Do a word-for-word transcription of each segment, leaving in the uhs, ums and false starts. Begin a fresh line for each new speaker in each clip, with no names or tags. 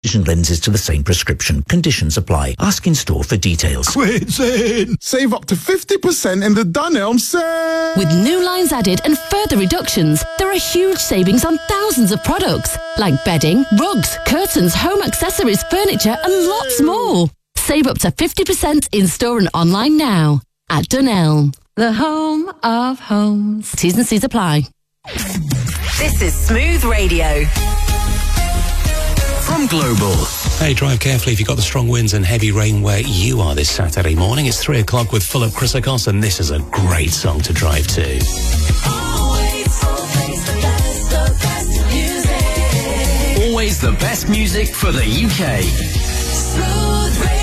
vision lenses to the same prescription. Conditions apply. Ask in store for details.
Quid's in! Save up to fifty percent in the Dunelm sale!
With new lines added and further reductions, there are huge savings on thousands of products, like bedding, rugs, curtains, home accessories, furniture, and lots more. Save up to fifty percent in store and online now at Dunelm, the home of homes. T's and C's apply.
This is Smooth Radio.
From Global.
Hey, drive carefully if you've got the strong winds and heavy rain where you are this Saturday morning. It's three o'clock with Philip Chrysikos, and this is a great song to drive to.
Always, always the best, the best music. Always the best music for the U K. Smooth Radio.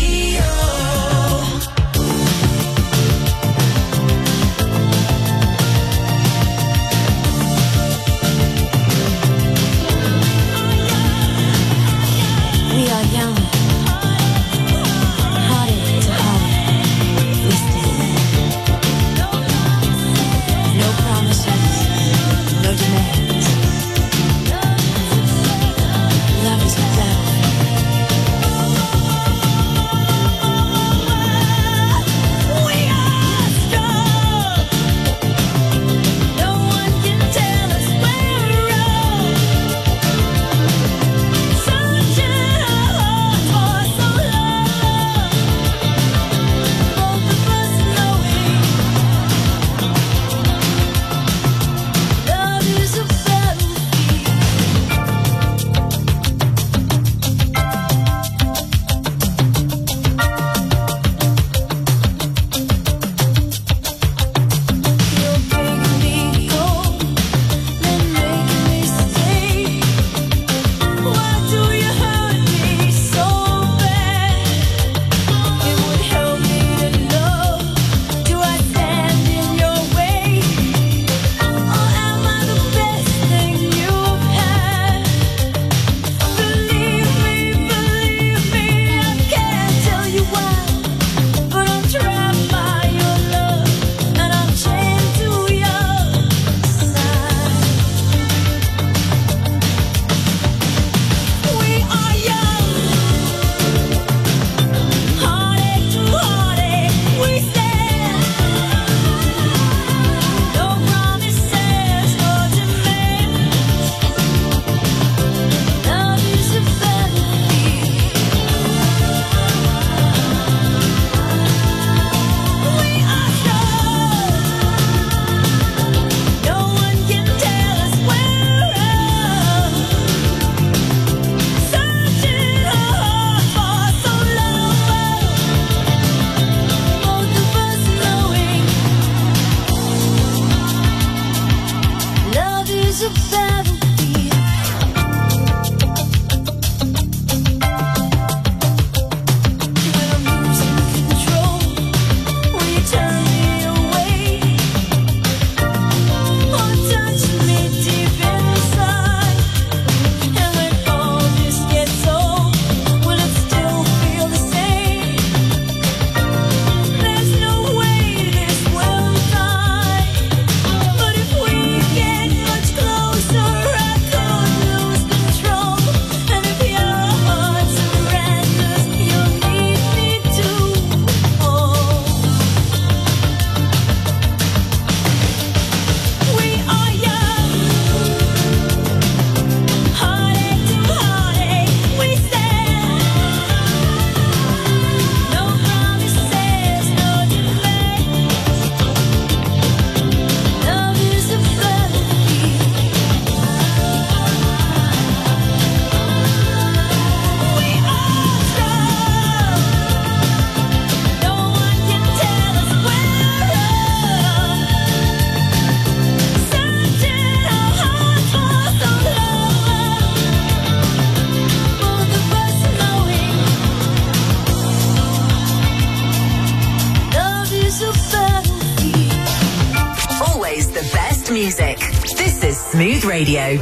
We are young, heartache to heartache, twisted. No promises, no demands. Love is a battle.
Music. This is Smooth Radio.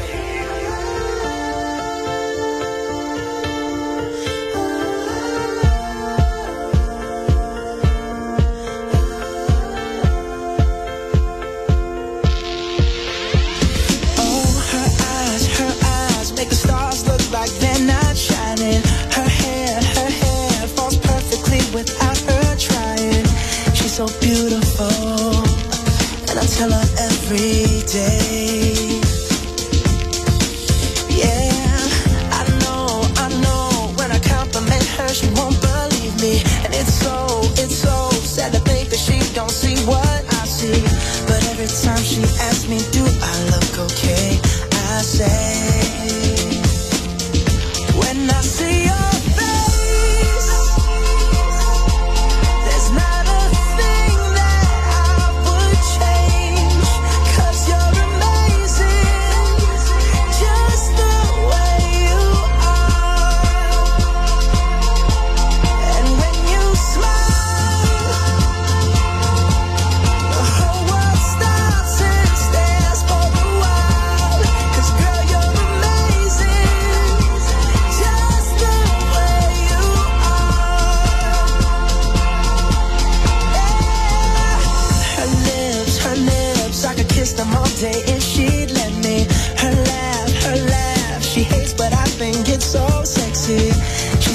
Oh, her eyes, her eyes make the stars look like they're not shining.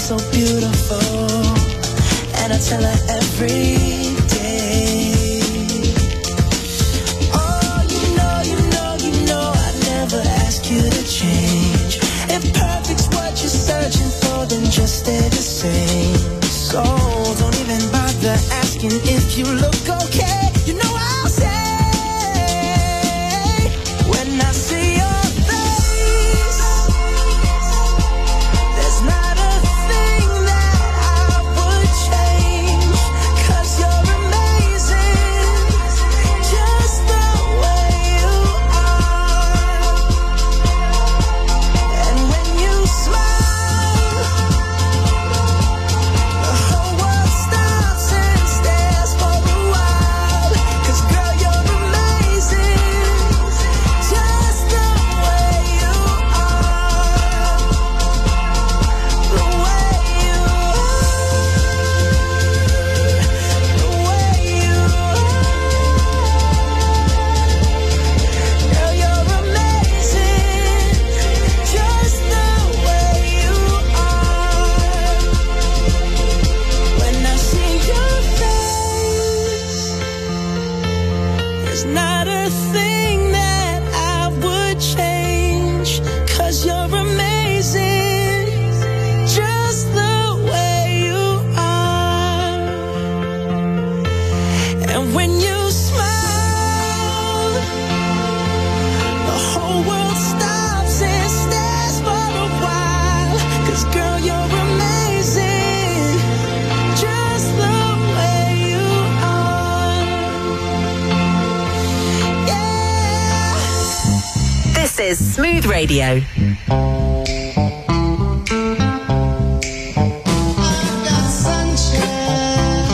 she's so beautiful, and I tell her every day. Oh, you know, you know, you know, I never ask you to change. If perfect's what you're searching for, then just stay the same. So don't even bother asking if you look okay. You know I'll say, when I see your face, there's not a thing that I would change, 'cause you're amazing, just the way you are. And when you smile, the whole world stops and stares for a while. 'Cause girl, you're amazing, just the way you are. The way you are. The way you are. Girl, you're amazing, just the way you are. When I see your face, there's not a thing that I would change, 'cause you're amazing, just the way you are. And when you smile, the whole world stops and stares for a while. 'Cause girl, you're amazing, just the way you are. Yeah.
This is Smooth Radio.
Got sunshine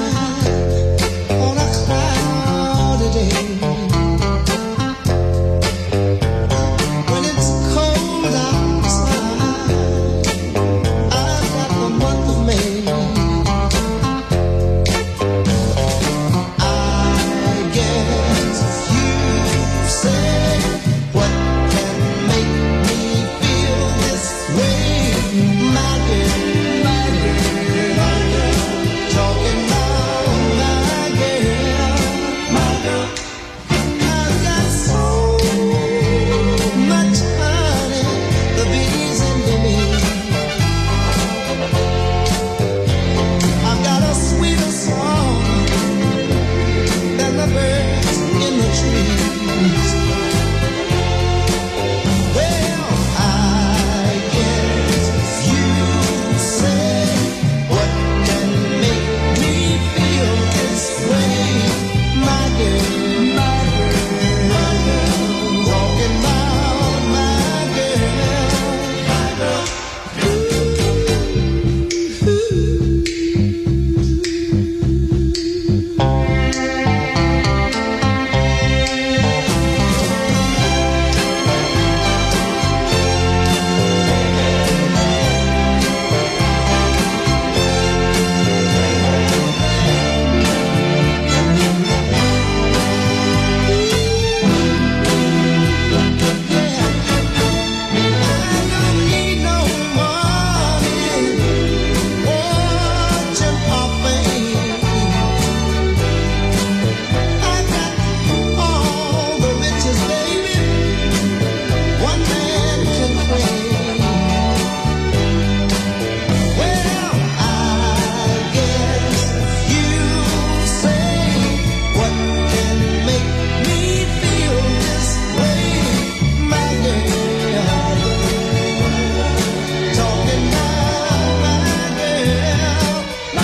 on a cloudy day. When it's cold outside, I've got the month of May. I guess you say, what can make me feel this way? My girl, my girl, my girl, talking about my girl, my girl. I've got so much honey, the bees into me. I've got a sweeter song than the birds in the trees. Well, I guess you say, what can make me feel this way? My girl, my girl, my girl, talking about my girl, my girl. I don't need no money, watching or fame. I got all the riches, baby, one man can claim. Well, I guess you say, what can make me feel this way? My girl, talking about my girl.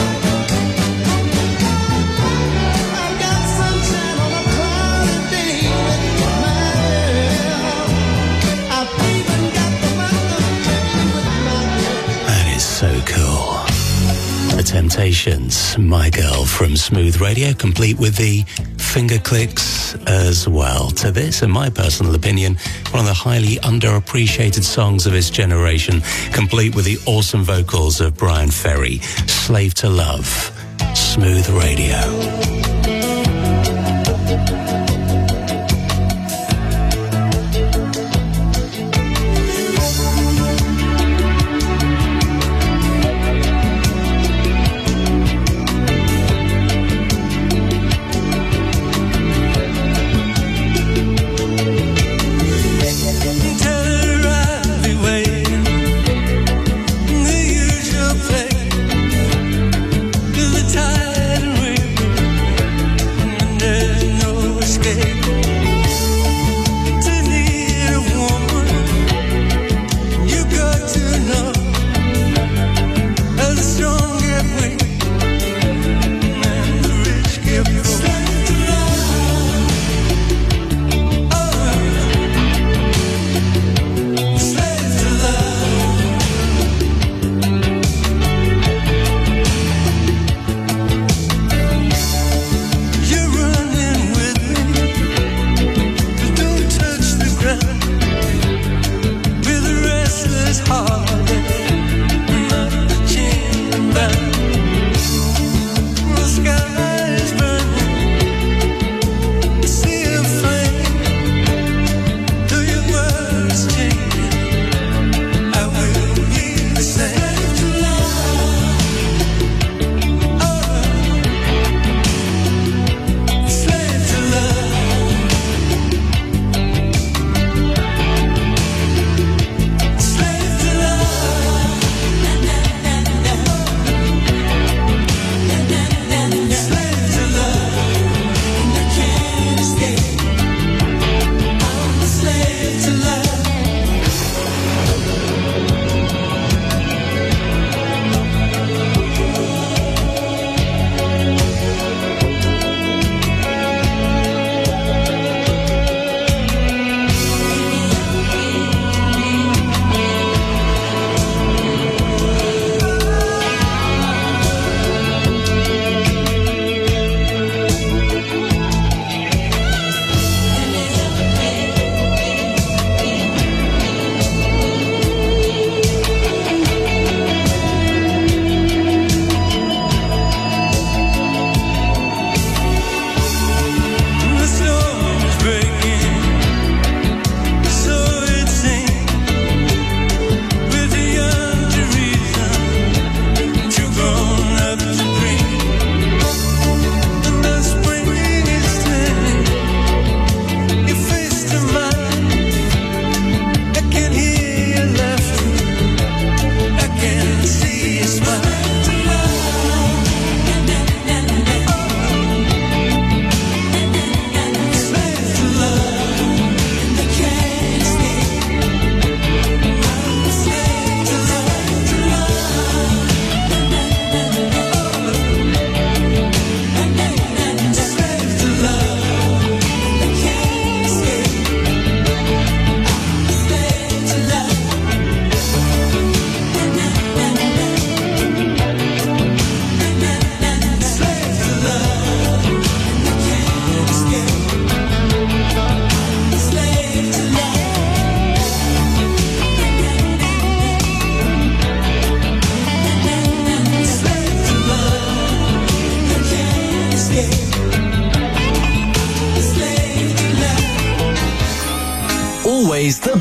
I've got sunshine on a cloudy day with my girl. I've even got the month of May with my girl.
That is so cool. The Temptations, My Girl from Smooth Radio, complete with the finger clicks as well. To this, in my personal opinion, one of the highly underappreciated songs of its generation, complete with the awesome vocals of Brian Ferry, Slave to Love, Smooth Radio.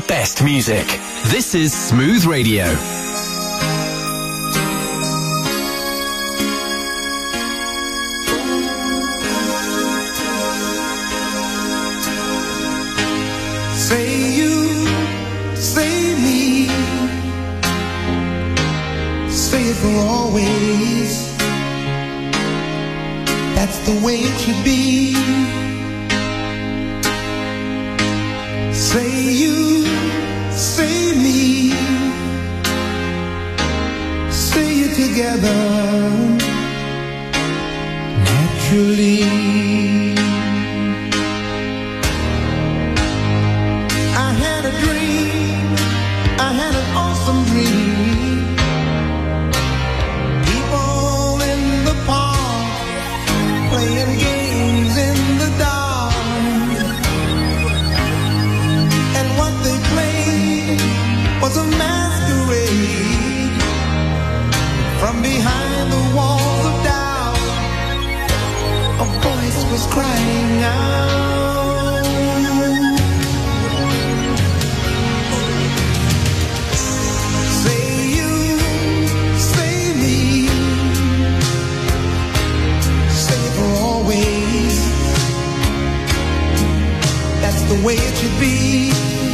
best music. This is Smooth Radio.
Say you, say me, say it for always. That's the way it should be. Say you, say me, say it together, naturally. I had a dream, I had an awesome dream. People in the park, playing games in the dark. And what they played was a masquerade. From behind the walls of doubt, a voice was crying out. The way it should be.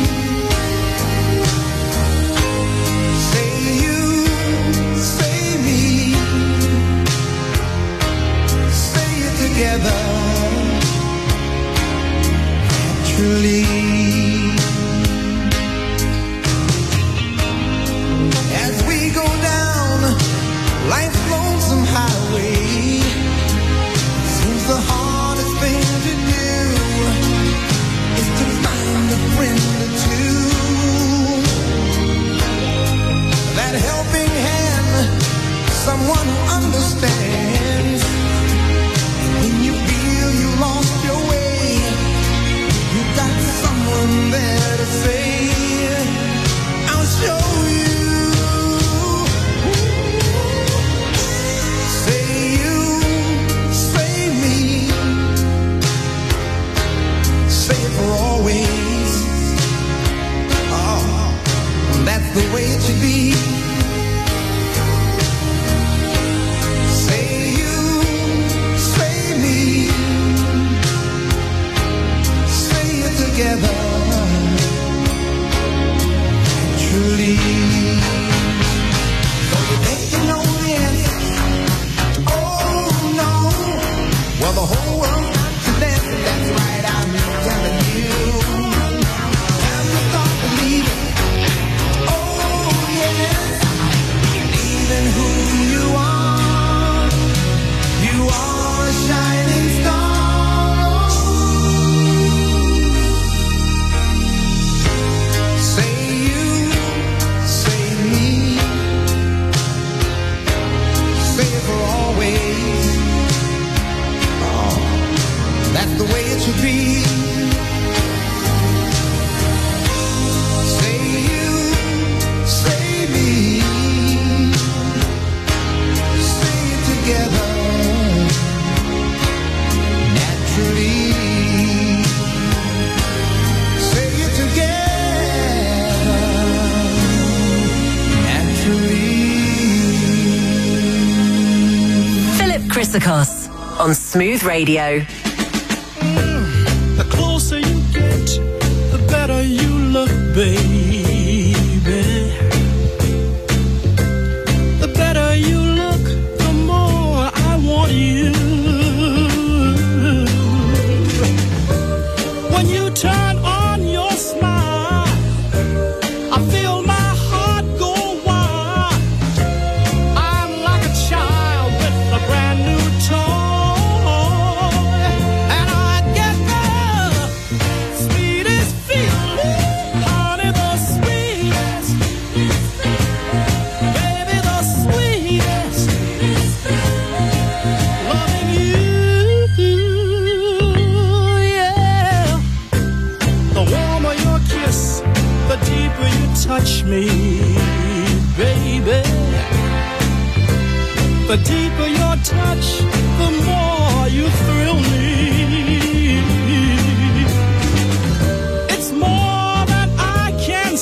Say you, say me, say it together, naturally. As we go down life's lonesome highway, seems the hardest thing to do to find a friend or two. That helping hand, someone who understands. When you feel you lost your way, you got someone there to say, I'll show you. Say you, say me, say it for always. Oh, that's the way it should be. Say you, say me, say it together, naturally. So you think you know this? Oh no. Well, the whole world got to dance, that's right, I'm telling you. Time to start believing. Oh yes, believe in who you are. You are a shining star. Say you, say me, say it for always. Oh, that's the way it should be. Say you, say me, say it together, naturally. Say it together, naturally.
Philip Chrysikos on Smooth Radio.
The closer you get, the better you look, baby. The better you look, the more I want you. When you turn on your smile, I feel my heart go wild. I'm like a child with a brand new toy, and I get the sweetest feeling, honey, the sweetest, baby, the sweetest, loving you, yeah. The warmer your kiss, the deeper you touch me, baby. The deeper your touch, the more you thrill me. It's more than I can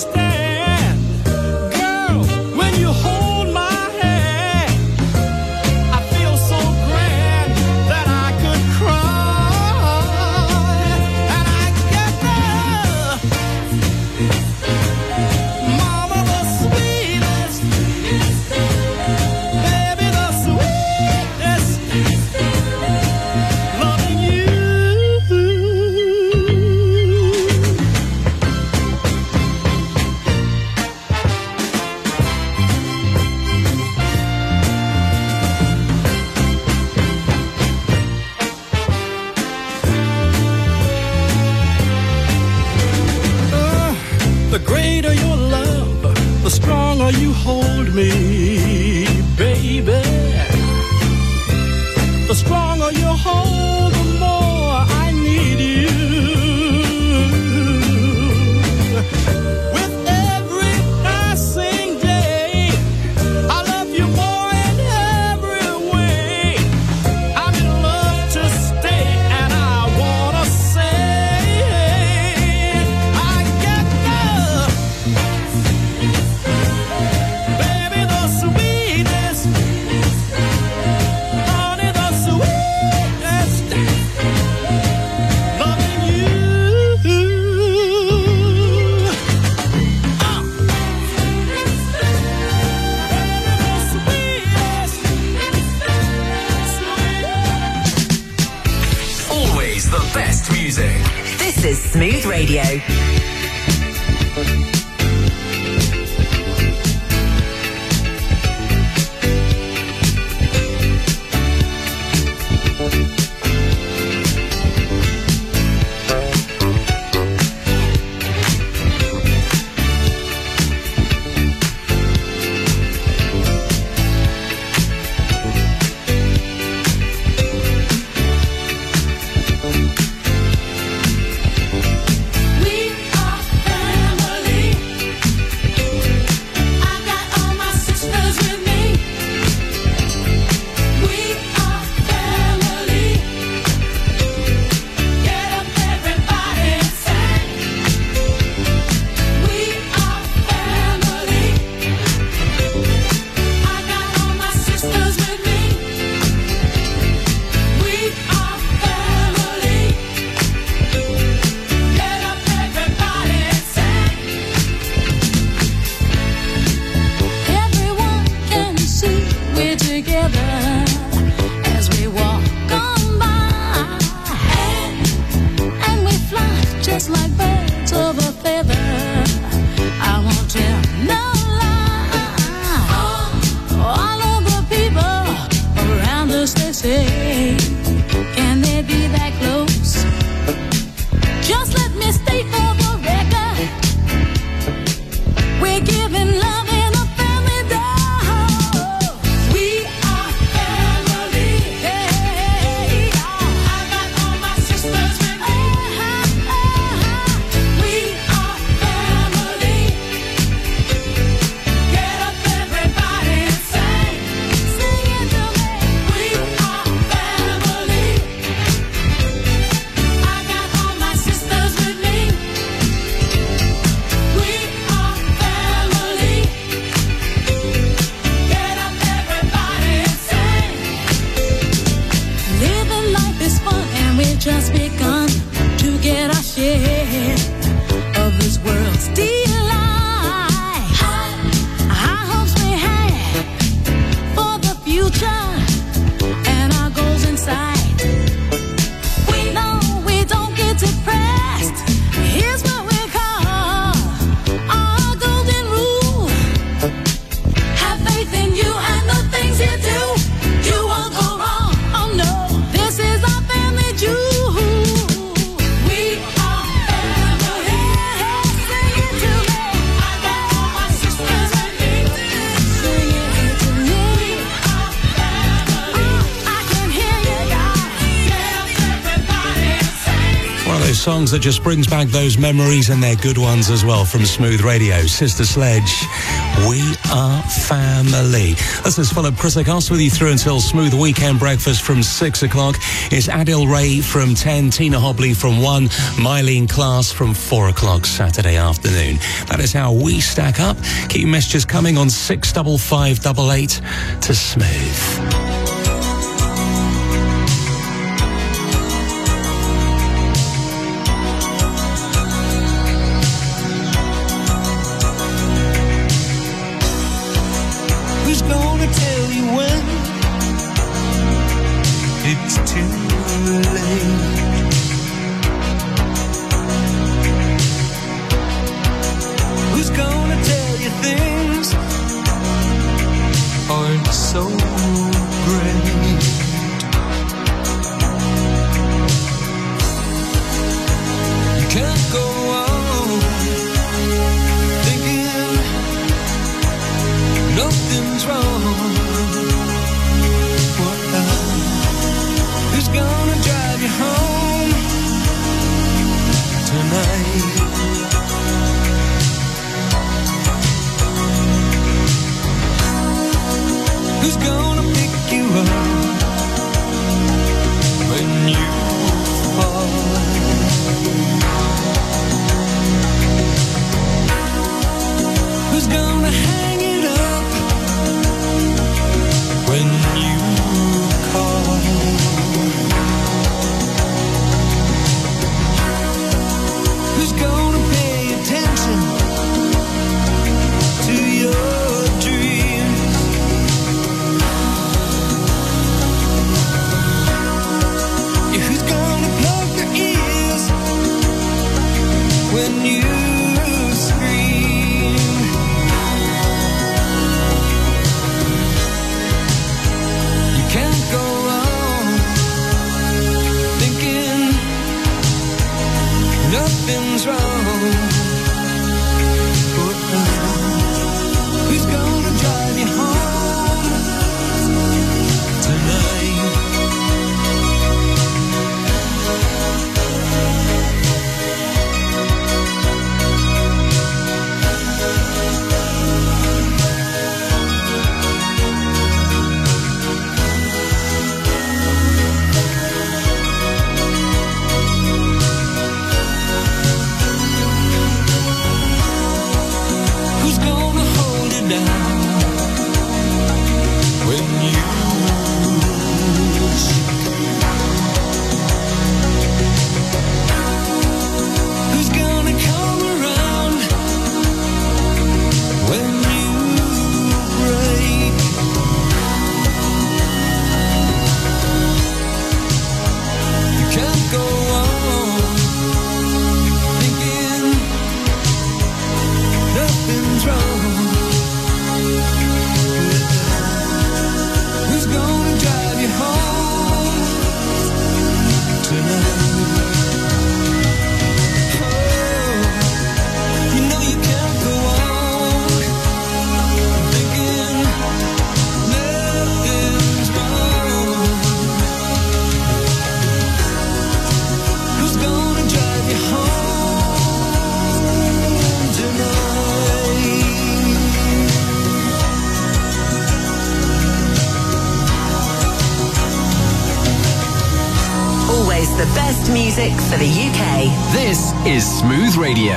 Smooth Radio.
Songs that just brings back those memories, and they're good ones as well from Smooth Radio. Sister Sledge, We Are Family. This is Philip Chrisakos with you through until Smooth Weekend Breakfast from six o'clock. It's Adil Ray from ten, Tina Hobley from one, Mylene Class from four o'clock Saturday afternoon. That is how we stack up. Keep your messages coming on six five five eight eight to Smooth.
the best music for the U K.
This is Smooth Radio.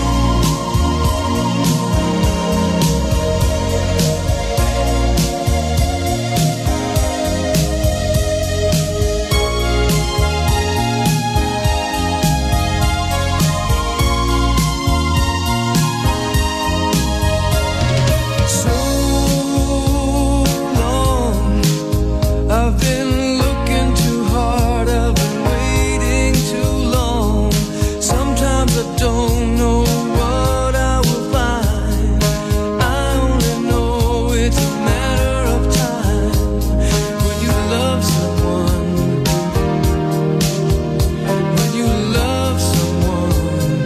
Don't know what I will find. I only know it's a matter of time. When you love someone, when you love someone,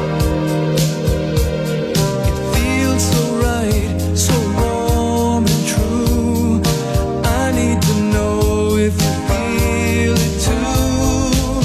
it feels so right, so warm and true. I need to know if you feel it too.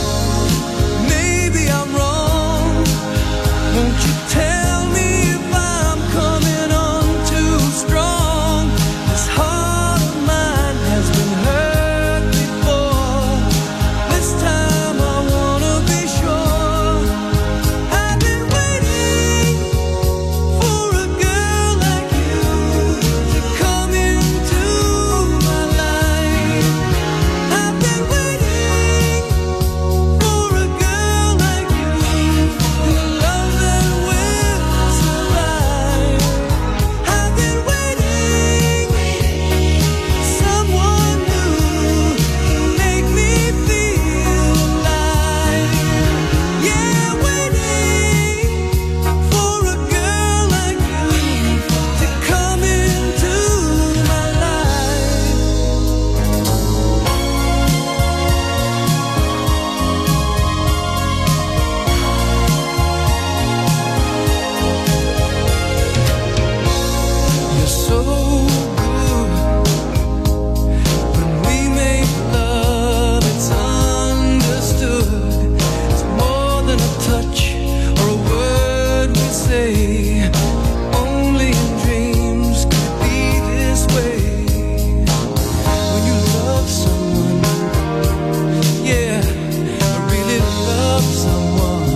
Maybe I'm wrong. Won't you tell me if I'm coming on too strong? This heart of mine has been hurt before. This time I wanna be sure. I've been waiting for a girl like you to come into my life. I've been waiting for a girl like you, the love that will survive. I've been waiting for someone new to make me feel alive. Yeah, waiting for a girl like you to come into my life. You're so good. When we make love, it's understood. It's more than a touch or a word we say. Only in dreams could it be this way. When you love someone, yeah, I really love someone.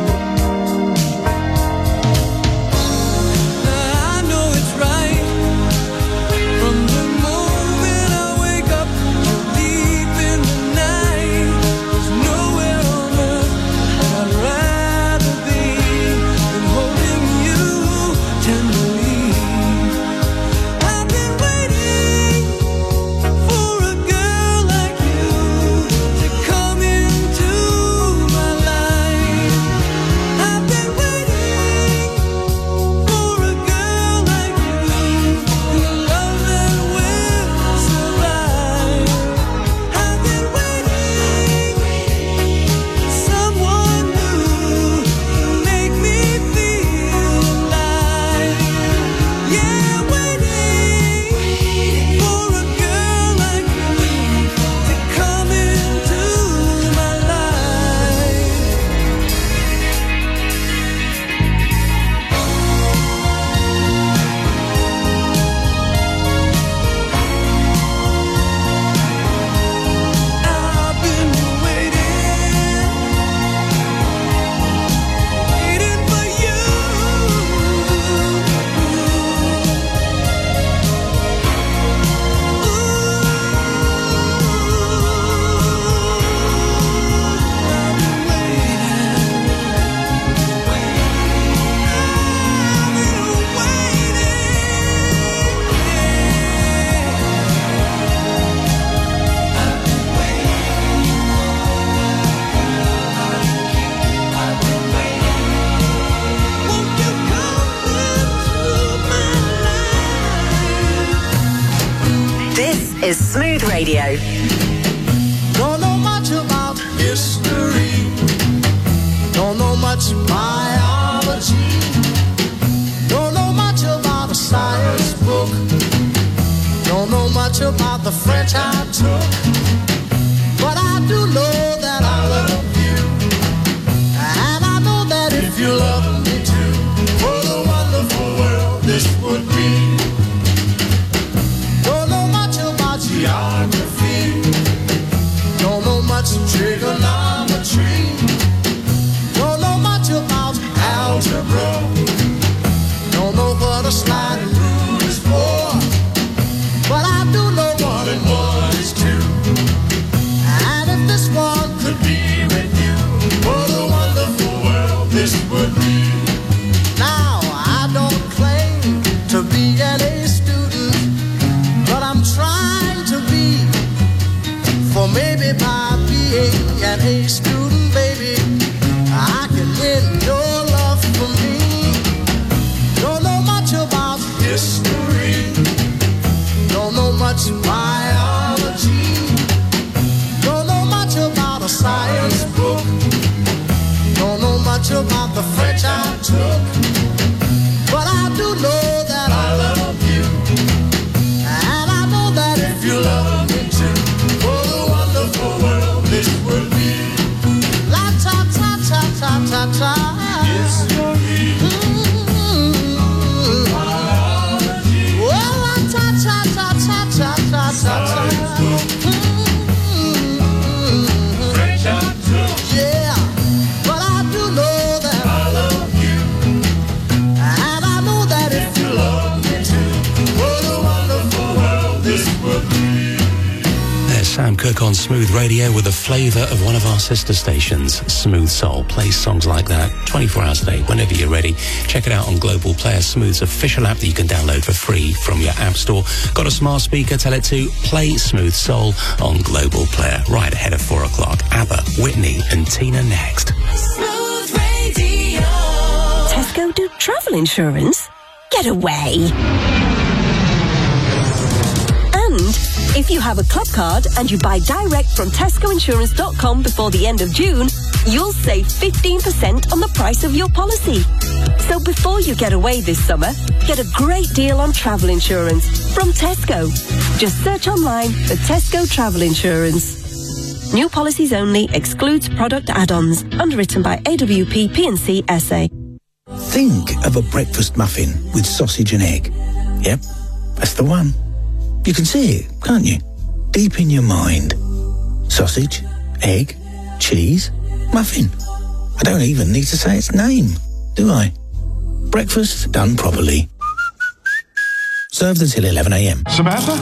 I know it's right from the moment I wake up till deep in the night. There's nowhere on earth that I'd rather be than holding you tenderly. I've been waiting for a girl like you to come into my life. I've been waiting for a girl like you, the love that will survive. I've been waiting for someone new to make me feel alive. Yeah, waiting for a girl like you to come into my life. I've been waiting, waiting for you. I've been Won't you come into my life?
This is Smooth Radio.
Don't know much about history. Don't know much biology. Don't know much about a science book. Don't know much about the French I took. But I do know that I love you. And I know that if you love me too, what a wonderful world this would be. Don't know much about geography. Don't know much trigonometry. maybe by being an A student, baby, I can win your love for me. Don't know much about history, don't know much biology, don't know much about a science book, don't know much about the French I took, but I do know that I love you, and I know that if you love me too, what a wonderful world this would be. La ta ta ta ta ta ta. Yes, you're here. Mm-hmm. Well, la ta ta ta ta ta ta ta ta. Mm-hmm. French I took. Yeah, but I do know that I love you, and I know that if you love me too, what a wonderful world this would be.
There's Sam Cooke on Smooth Radio with a flavour of one of our sister stations, Smooth Soul. Plays songs like that twenty-four hours a day, whenever you're ready. Check it out on Global Player, Smooth's official app that you can download for free from your app store. Got a smart speaker? Tell it to play Smooth Soul on Global Player. Right ahead of four o'clock. ABBA, Whitney and Tina next.
Smooth Radio. Tesco do travel insurance? Get away. And if you have a club card and you buy direct from tesco insurance dot com before the end of June, you'll save fifteen percent on the price of your policy. So before you get away this summer, get a great deal on travel insurance from Tesco. Just search online for Tesco Travel Insurance. New policies only, excludes product add-ons. Underwritten by A W P P and C S A.
Think of a breakfast muffin with sausage and egg. Yep, that's the one. You can see it, can't you? Deep in your mind. Sausage, egg, cheese, muffin. I don't even need to say its name, do I? Breakfast done properly. Served until eleven a m.
Samantha?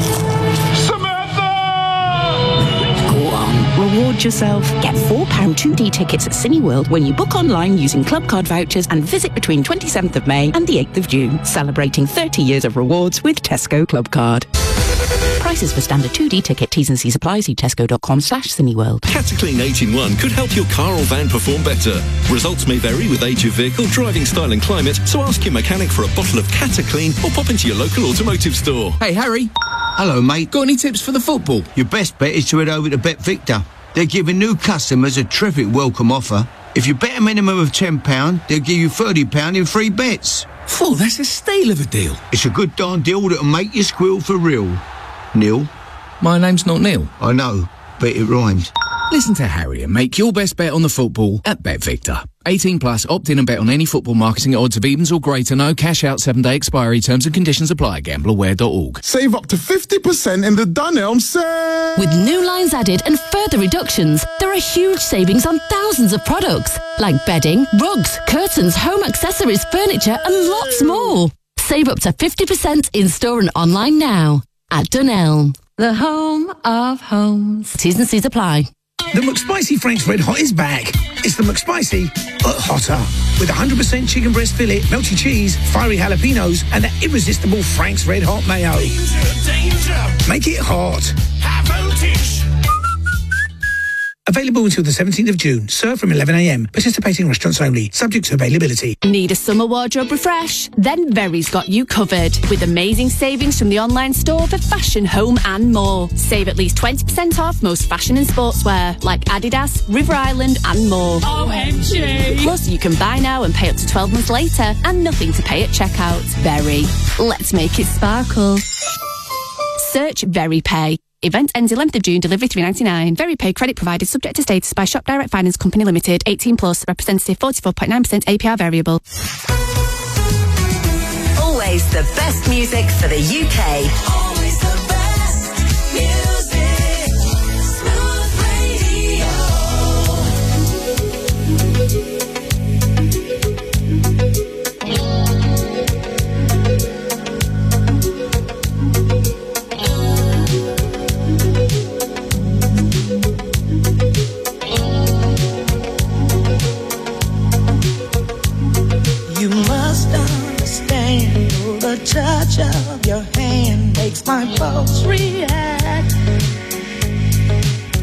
Go on, reward yourself. Get four pound two D tickets at Cineworld when you book online using club card vouchers and visit between twenty-seventh of May and the eighth of June, celebrating thirty years of rewards with Tesco Club Card. Prices for standard two D ticket, T's and C's apply. See tesco.com slash Cineworld.
Cataclean eight in one could help your car or van perform better. Results may vary with age of vehicle, driving style and climate, so ask your mechanic for a bottle of Cataclean or pop into your local automotive store.
Hey, Harry. Hello, mate. Got any tips for the football?
Your best bet is to head over to BetVictor. They're giving new customers a terrific welcome offer. If you bet a minimum of ten pounds, they'll give you thirty pounds in free bets.
Phew, that's a steal of a deal.
It's a good darn deal that'll make you squeal for real. Neil?
My name's not Neil.
I know, but it rhymes.
Listen to Harry and make your best bet on the football at BetVictor. eighteen plus, opt in and bet on any football marketing at odds of evens or greater. No cash out, seven day expiry. Terms and conditions apply. gamble aware dot org.
Save up to fifty percent in the Dunelm sale.
With new lines added and further reductions, there are huge savings on thousands of products, like bedding, rugs, curtains, home accessories, furniture, and lots more. Save up to fifty percent in store and online now at Dunelm, the home of homes. T's and C's apply.
The McSpicy Frank's Red Hot is back. It's the McSpicy, but hotter. With one hundred percent chicken breast fillet, melty cheese, fiery jalapenos, and that irresistible Frank's Red Hot mayo.
Danger, danger.
Make it hot.
High voltage.
Available until the seventeenth of June. Served from eleven a m. Participating restaurants only. Subject to availability.
Need a summer wardrobe refresh? Then Very's got you covered. With amazing savings from the online store for fashion, home and more. Save at least twenty percent off most fashion and sportswear, like Adidas, River Island and more.
O M G!
Plus, you can buy now and pay up to twelve months later and nothing to pay at checkout. Very. Let's make it sparkle. Search Very Pay. Event ends eleventh of June, delivery three ninety-nine. Very Pay credit provided subject to status by Shop Direct Finance Company Limited. eighteen plus, representative forty-four point nine percent A P R variable.
Always the best music for the U K.
Always the best music. Smooth Radio. You must understand the touch of your hand makes my pulse react.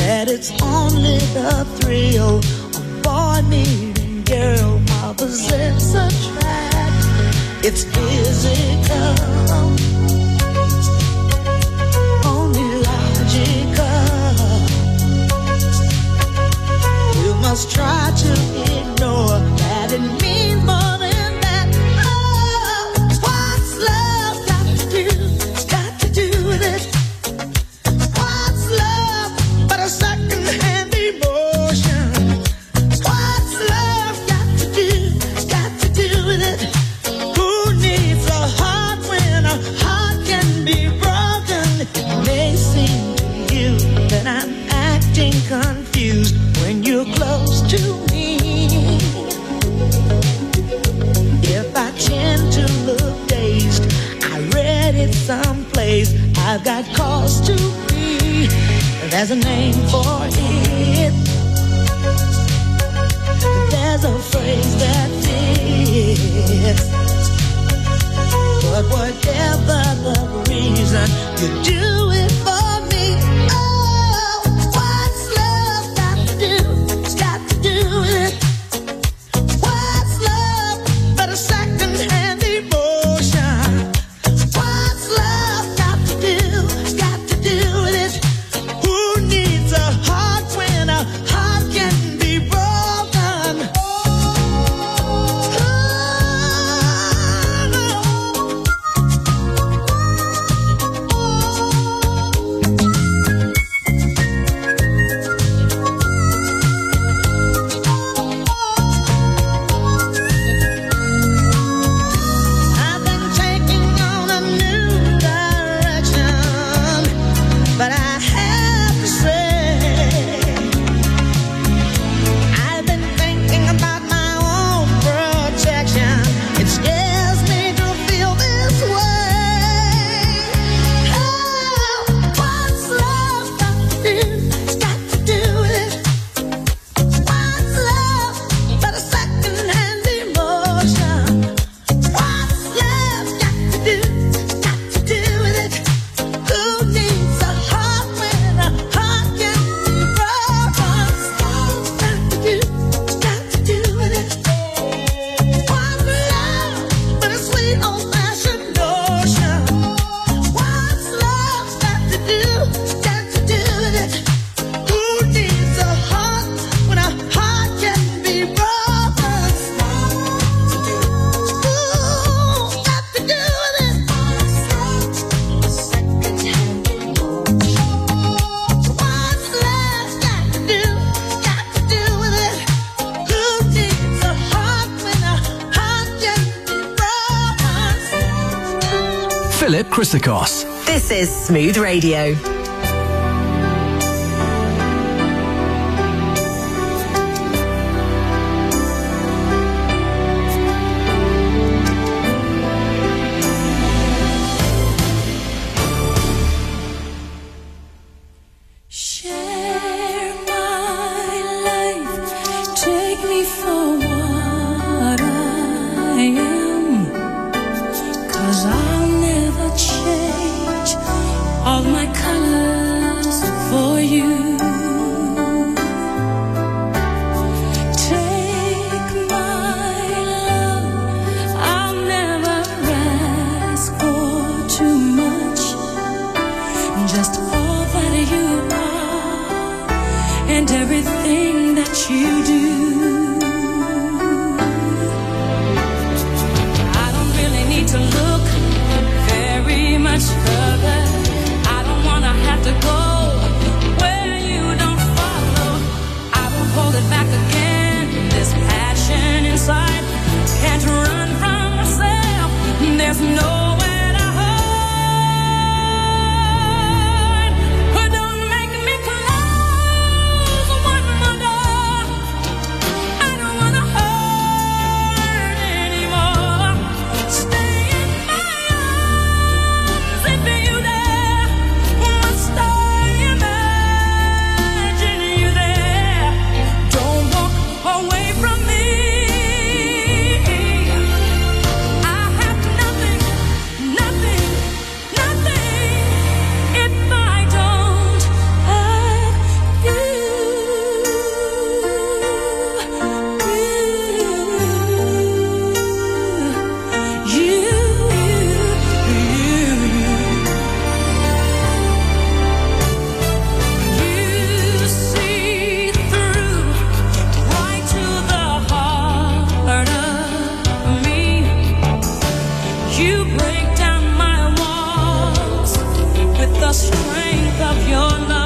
that it's only the thrill of boy meeting girl. Opposites attract, it's physical, only logical. You must try to ignore that it means more than that. Oh, what's love got to do? Got to do with it. What's love but a second-hand emotion? What's love got to do? Got to do with it. Who needs a heart when a heart can be broken? It may seem to you that I'm acting confused when you're close to me. If I tend to look dazed, I read it someplace. I've got cause to be. There's a name for it. There's a phrase that fits. But whatever the reason, you do it for me. Oh, what's love got to do? It's got to do with it. What's love but a second-hand emotion? What's love got to do? Got to do with it. Who needs a heart when a heart can be broken? I've been taking on a new direction, but I have to say, I've been thinking about my own protection. It scares me to feel this way. Oh, what's love got to do? It's got to do with it. What's love but a second-hand emotion? What's love got to do? Got to do with it. Who needs a heart when a heart can be broken? What's got to do? Got to do with it. What's love but a sweet old-fashioned notion? What's love got to do? Got to do with it. Who needs a heart when a heart can be broken? Ooh, got to do with it. What's love got to do? Got to do with it. Who needs a heart when a heart can be broken?
Philip Christakos.
This is Smooth Radio.
Share my life, take me for what I am, 'cause I'll never change all my colors for you. Take my love, I'll never ask for too much, just all that you are and everything that you do. I don't really need to look very much further. I don't wanna have to go where you don't follow. I won't hold it back again. This passion inside can't run from myself. There's nowhere to hide. But don't make me close one more door. I don't wanna hurt anymore. Stay in my arms if you dare. Must I imagine you there? Don't walk away from me. the strength of your love.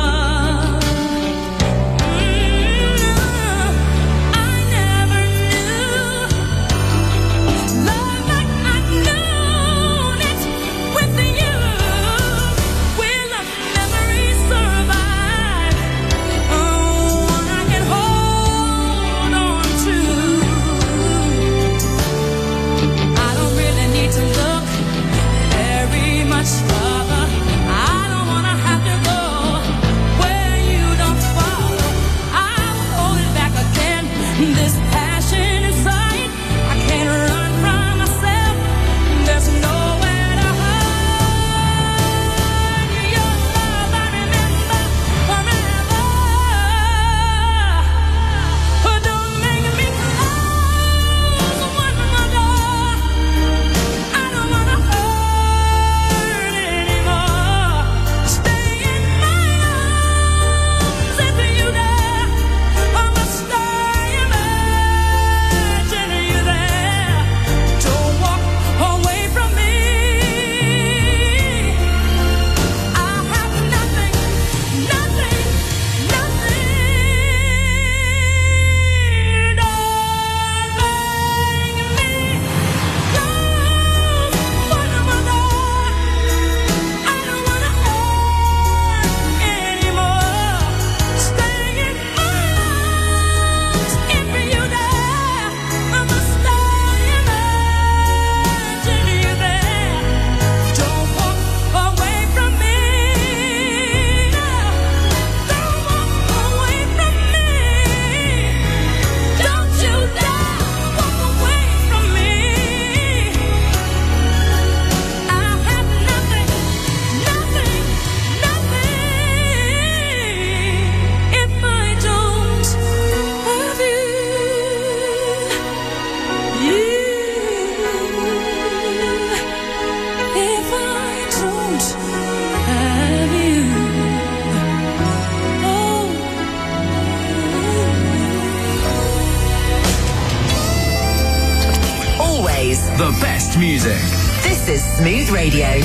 The best music.
This is Smooth Radio.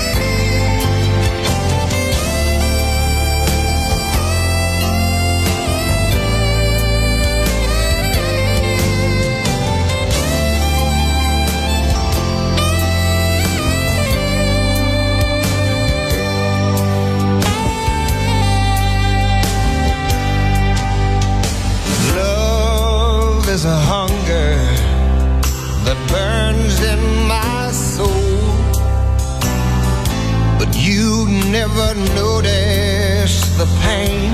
Love is a hunger that burns in my soul, but you never notice the pain.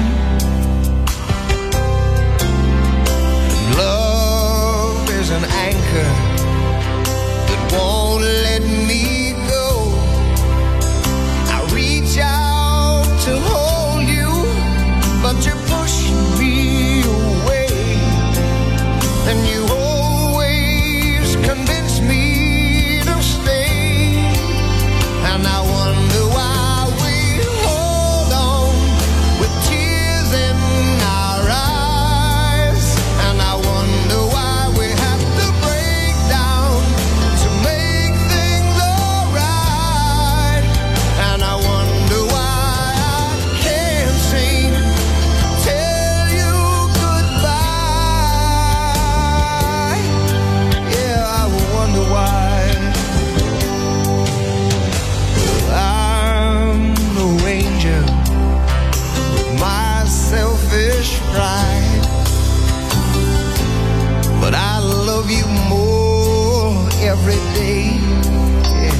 And love is an anchor that won't let me go. I reach out to hold you, but you push me away, and you convince me to stay, and I wonder why we hold on with tears in our eyes, and I wonder why we have to break down to make things alright, and I wonder why I can't seem to tell you goodbye. Why I'm the angel with my selfish pride, but I love you more every day. Yeah.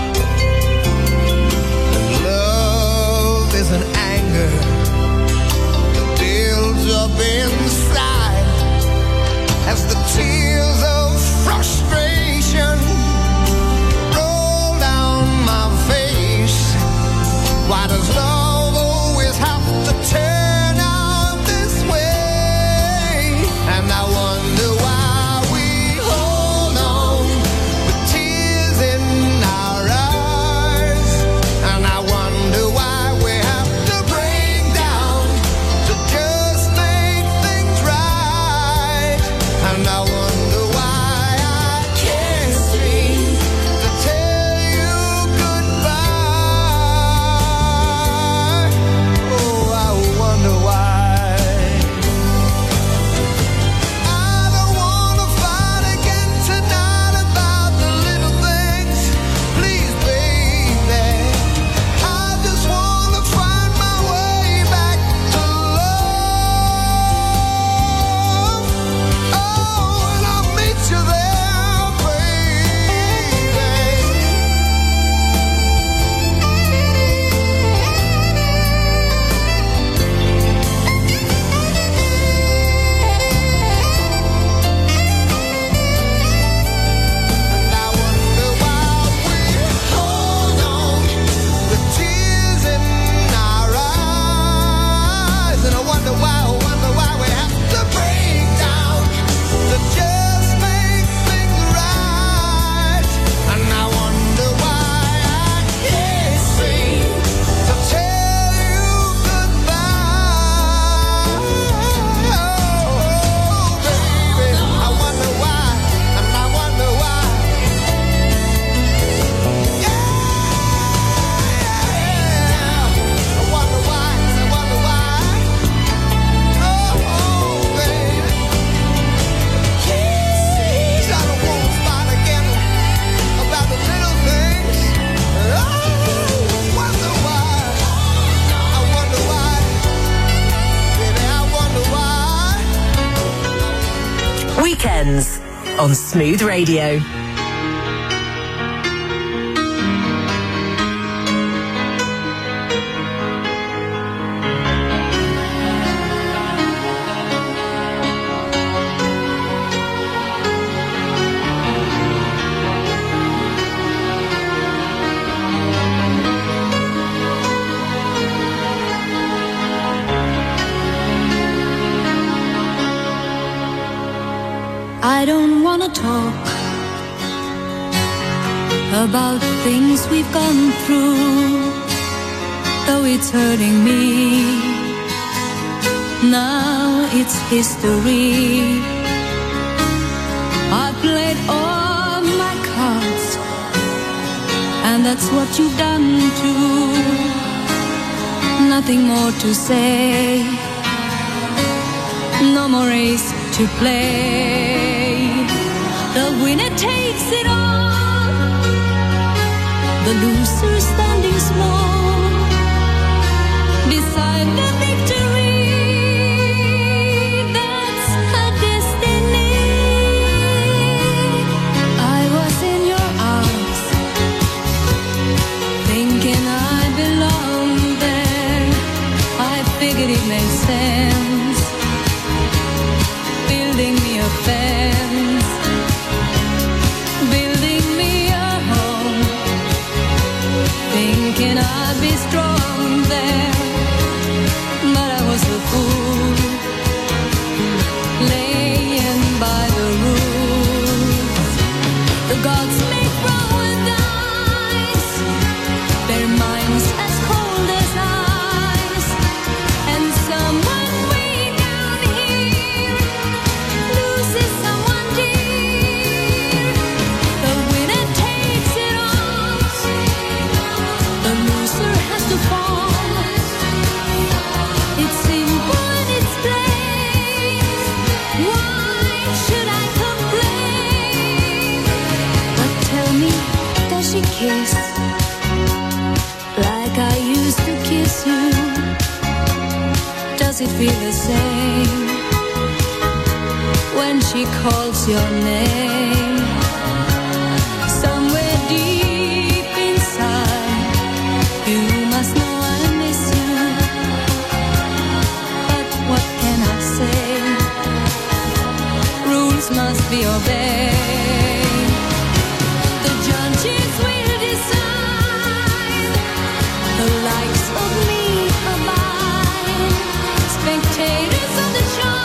And love is an anger that builds up inside as the tears of frustration roll down my face. Why does love always have to turn out this way? And I wonder why we hold on with tears in our eyes, and I wonder why we have to break down to just make things right, and I wonder
Weekends on Smooth Radio.
I don't wanna talk about things we've gone through, though it's hurting me. Now it's history. I played all my cards, and that's what you've done too. Nothing more to say, no more race to play. The winner takes it all, the loser standing small beside the victory. That's her destiny. I was in your arms, thinking I belonged there. I figured it made sense, building me a fence, building me a home, thinking I'd be strong there, but I was a fool, laying by the rules. The gods make roll dice, their minds as cold as ice, and someone way down here loses someone dear. The winner takes it all, the loser has to fall. It's simple and it's plain. Why should I complain? But tell me, does she kiss like I used to kiss you? Does it feel the same when she calls your name? Somewhere deep inside, you must know I miss you. But what can I say? Rules must be obeyed. The judges will decide, the likes of me abide. Spectators of the show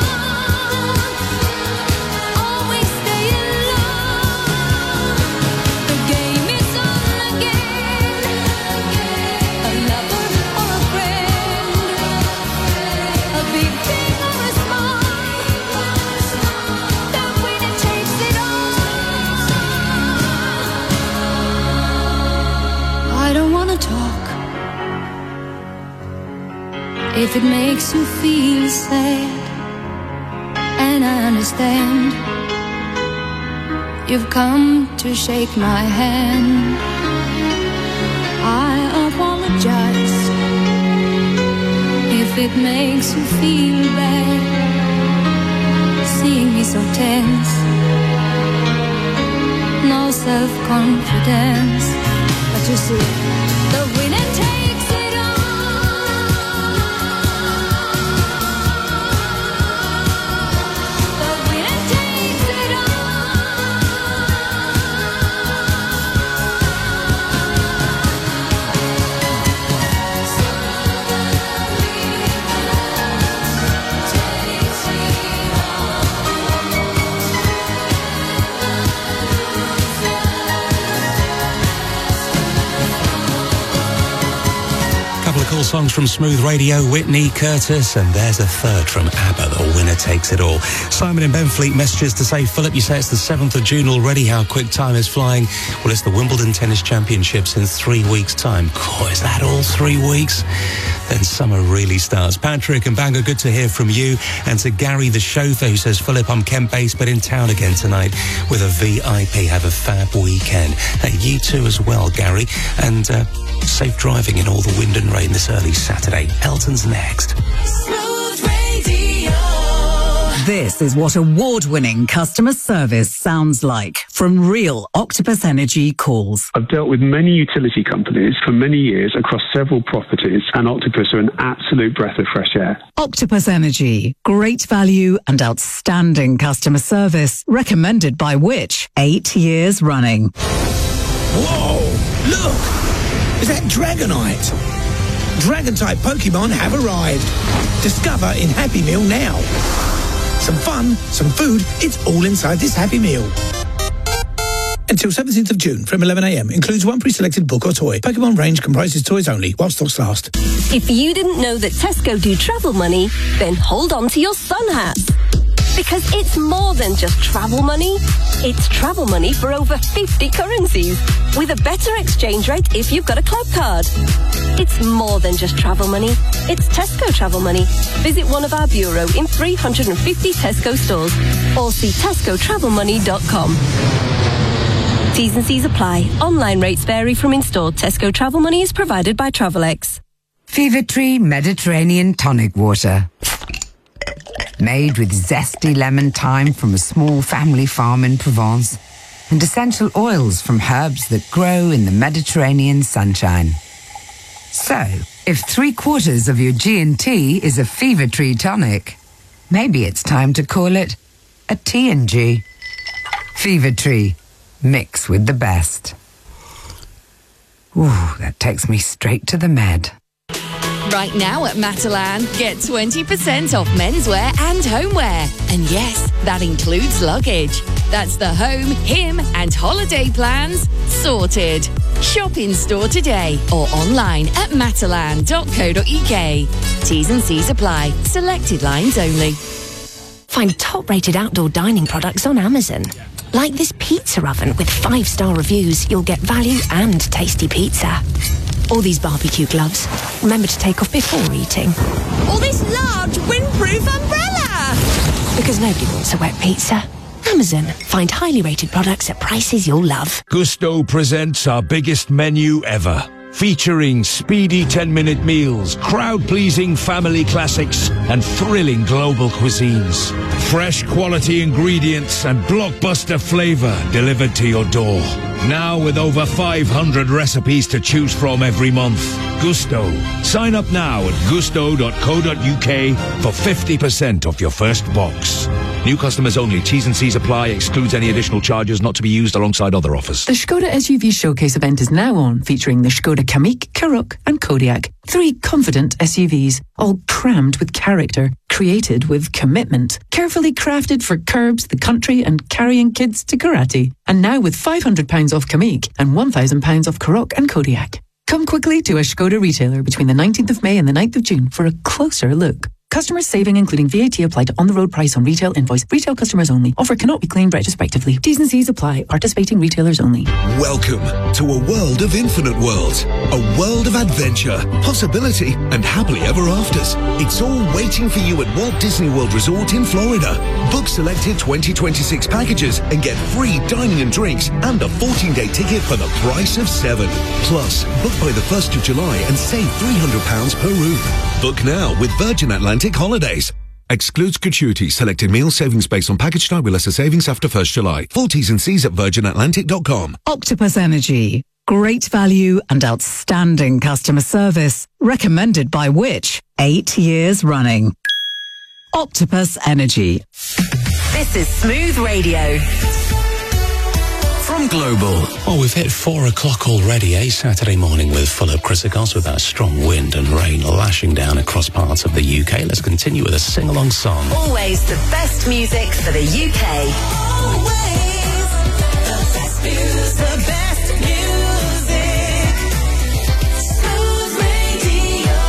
always stay alone. The game is on again, a lover or a friend, a big thing or a small, the winner takes it all. I don't wanna talk if it makes you feel sad, and I understand. You've come to shake my hand. I apologize if it makes you feel bad, seeing me so tense, no self-confidence. But you see, the winner takes it all. The winner takes it
Couple of cool songs from Smooth Radio, Whitney Curtis, and there's a third from ABBA, The Winner Takes It All. Simon in Benfleet messages to say, Philip, you say it's the seventh of June already. How quick time is flying. Well, it's the Wimbledon Tennis Championships in three weeks' time. God, is that all three weeks? Then summer really starts. Patrick and Bangor, good to hear from you. And to Gary the chauffeur, who says, Philip, I'm Kent-based but in town again tonight with a V I P. Have a fab weekend. Hey, you too as well, Gary. And uh, safe driving in all the wind and rain this early Saturday. Elton's next.
Smooth Radio.
This is what award-winning customer service sounds like from real Octopus Energy calls.
I've dealt with many utility companies for many years across several properties, and Octopus are an absolute breath of fresh air.
Octopus Energy. Great value and outstanding customer service. Recommended by Which? Eight years running.
Whoa! Look! Is that Dragonite? Dragon-type Pokemon have arrived. Discover in Happy Meal now. Some fun, some food, it's all inside this Happy Meal. Until seventeenth of June from eleven a m. Includes one pre-selected book or toy. Pokemon range comprises toys only while stocks last.
If you didn't know that Tesco do travel money, then hold on to your sun hats. Because it's more than just travel money. It's travel money for over fifty currencies, with a better exchange rate if you've got a club card. It's more than just travel money. It's Tesco travel money. Visit one of our bureau in three hundred fifty Tesco stores or see tesco travel money dot com. T's and C's apply. Online rates vary from in-store. Tesco travel money is provided by Travelex.
Fever Tree Mediterranean Tonic Water. Made with zesty lemon thyme from a small family farm in Provence and essential oils from herbs that grow in the Mediterranean sunshine. So, if three quarters of your G and T is a Fever Tree tonic, maybe it's time to call it a T and G. Fever Tree. Mix with the best. Ooh, that takes me straight to the med.
Right now at Matalan, get twenty percent off menswear and homeware. And yes, that includes luggage. That's the home, him and holiday plans sorted. Shop in store today or online at matalan dot co dot uk. T's and C's apply. Selected lines only.
Find top-rated outdoor dining products on Amazon. Like this pizza oven with five-star reviews, you'll get value and tasty pizza. Or these barbecue gloves. Remember to take off before eating.
Or this large windproof umbrella.
Because nobody wants a wet pizza. Amazon. Find highly rated products at prices you'll love.
Gusto presents our biggest menu ever. Featuring speedy ten-minute meals, crowd-pleasing family classics, and thrilling global cuisines. Fresh quality ingredients and blockbuster flavor delivered to your door. Now with over five hundred recipes to choose from every month. Gusto. Sign up now at gusto dot co dot uk for fifty percent off your first box. New customers only. T's and C's apply. Excludes any additional charges not to be used alongside other offers.
The Skoda S U V Showcase event is now on, featuring the Skoda Kamiq, Karoq and Kodiaq. Three confident S U Vs, all crammed with character, created with commitment, carefully crafted for curbs, the country and carrying kids to karate. And now with five hundred pounds off Kamiq and one thousand pounds off Karoq and Kodiaq. Come quickly to a Skoda retailer between the nineteenth of May and the ninth of June for a closer look. Customers saving including V A T applied to on-the-road price on retail invoice. Retail customers only. Offer cannot be claimed retrospectively. T's and C's apply. Participating retailers only.
Welcome to a world of infinite worlds. A world of adventure, possibility, and happily ever afters. It's all waiting for you at Walt Disney World Resort in Florida. Book selected twenty twenty-six packages and get free dining and drinks and a fourteen-day ticket for the price of seven. Plus, book by the first of July and save three hundred pounds per room. Book now with Virgin Atlantic Holidays. Excludes gratuity. Selected meal savings based on package type with lesser savings after first July. Full T's and C's at virgin atlantic dot com.
Octopus Energy. Great value and outstanding customer service. Recommended by Which? Eight years running. Octopus Energy.
This is Smooth Radio. From Global.
Well, we've hit four o'clock already, a Saturday morning with full of Chrysikos with that strong wind and rain lashing down across parts of the U K. Let's continue with a sing-along song.
Always the best music for the U K. Always the best music. The best music. Smooth Radio.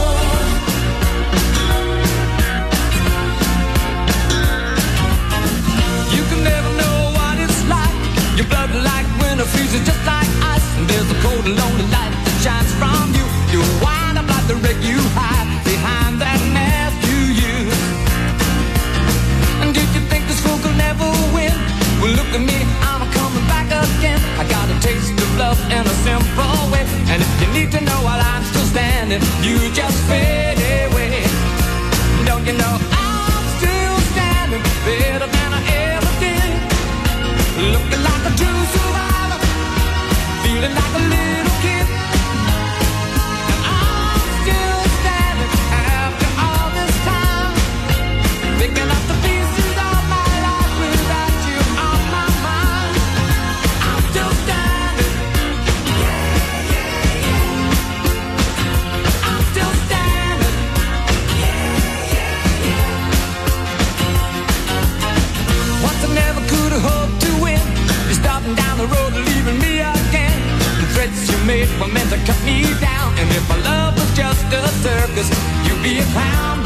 You can never know what it's like. Your blood like winter freezes just like ice. And there's a cold and lonely light that shines from you. You wind up like the wreck you hide behind that mask you use. And did you think this fool could never win? Well, look at me, I'm coming back again. I got a taste of love in a simple way. And if you need to know while I'm still standing, you just fade away. Don't you know I'm still standing feeling like a little kid. And I'm still standing after all this time, picking up the pieces of my life without you on my mind. I'm still standing. Yeah, yeah, yeah. I'm still standing. Yeah, yeah, yeah. Once I never could have hoped to win. You're starting down the road and leaving me again. The threats you made were meant to cut me down. And if my love was just a circus, you'd be a clown.